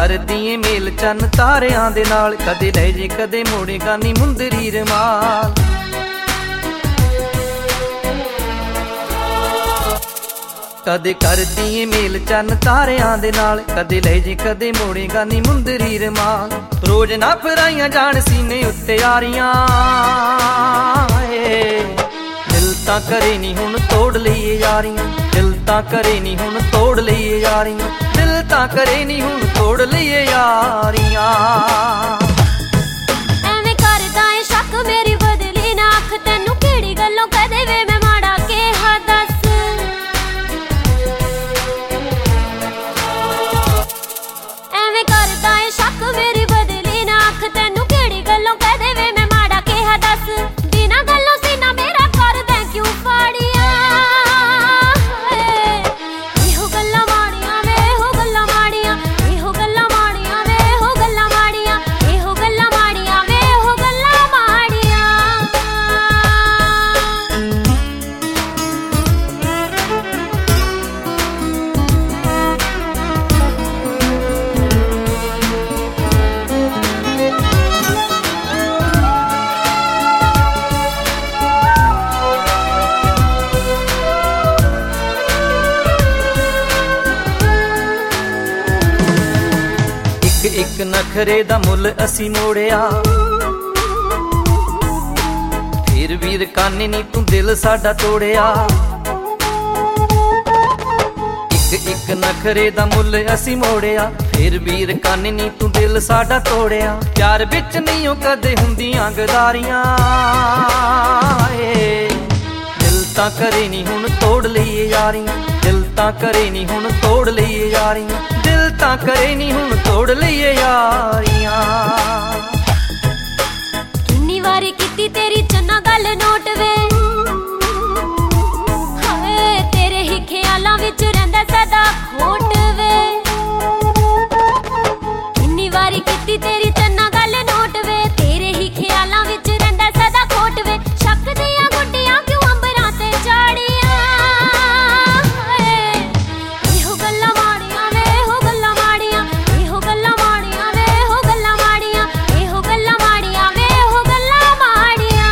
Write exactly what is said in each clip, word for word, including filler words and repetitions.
करदी ए मेल चन्न तारियां दे नाल, कदे ले जे कदे मोड़ेगा नी मुंदरी रमाल। कदे करदी ए मेल चन्न तारियां दे नाल, कदे ले जे कदे मोड़ेगा नी मुंदरी रमाल। रोज ना फराइयां जान सीने उत्ते यारियां, दिल तां करे नी हुण तोड़ लईए यारियां, दिल तां करे नी हुण तोड़ लईए यारियां, दिल तां करे नी हुण तोड़ लईए यारियां। एवें करदा ए शक मेरी बदली ना अख, तैनू केड़ी गल्लों कदे वे मैं माड़ा कहा दस। एवें करदा ए शक मेरी बदली ना अख, तैनू केड़ी गल्लों कदे वे मैं माड़ा कहा दस। बिना गल्लों सीना मेरा कर दे क्यों फाड़िया, एहो गल्लां माड़ियां वे एहो गल्लां माड़ियां, एहो गल्लां माड़ियां वे एहो गल्लां माड़ियां, एहो गल्लां माड़ियां वे एहो गल्लां माड़ियां। एक एक नखरे दा मुल असी मोड़िया, फिर वीर काने नी तू दिल साडा तोड़िया। एक एक नखरे दा मुल असी मोड़िया, फिर वीर काने नी तू दिल साडा तोड़िया। प्यार बिच नहीं ओ कदे हुंदियां गदारियां, दिल तां करे नी हुण तोड़ लईए यारियां, दिल तां करे नी हुण तोड़ लईए यारियां, दिल तां करे नी हुण तोड़ लईए यारियां। किन्नी वारी कीती तेरी चन्ना गल नोट वे, हाए तेरे ही ख्यालां विच रहिंदा सदा खोट वे। किन्नी वारी कीती तेरी चन्ना गल नोट वे, तेरे ही ख्यालां विच रहिंदा सदा खोट वे। शक दियां गुड्डियां क्यों अंबरां ते चाड़ियां, एहो गल्लां माड़ियां वे एहो गल्लां माड़ियां, एहो गल्लां माड़ियां वे एहो गल्लां माड़ियां, एहो गल्लां माड़ियां वे एहो गल्लां माड़ियां।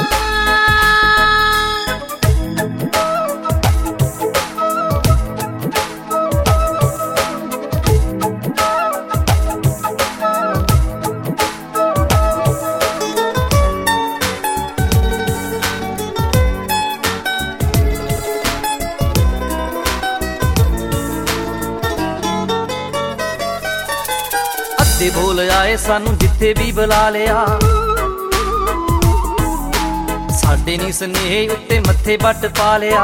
अद्धे बोल आए सानू जिथे भी बुला लिया, साडे नी स्नेहे उत्ते मत्थे बट पा लिया।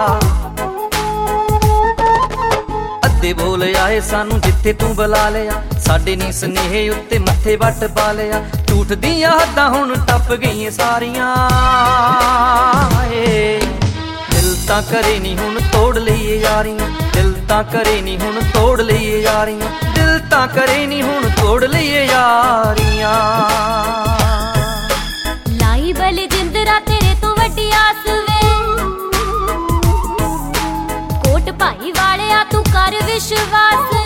अद्धे बोल आए सानू जिथे तू बुला लिया, साडे नी स्नेहे उत्ते मत्थे बट पा लिया। झूठ दियां हद्दां हुण टप गईयां सारियां, दिल तां करे नी हुण तोड़ लईए यारियां, दिल तां करे नी हुण तोड़ लईए यारियां, दिल तां करे नी हुण तोड़ लईए यारियां। लाई बल जिंदरा तेरे तो वड्डी आस वे, कोट भाई वालिया तू कर विश्वास।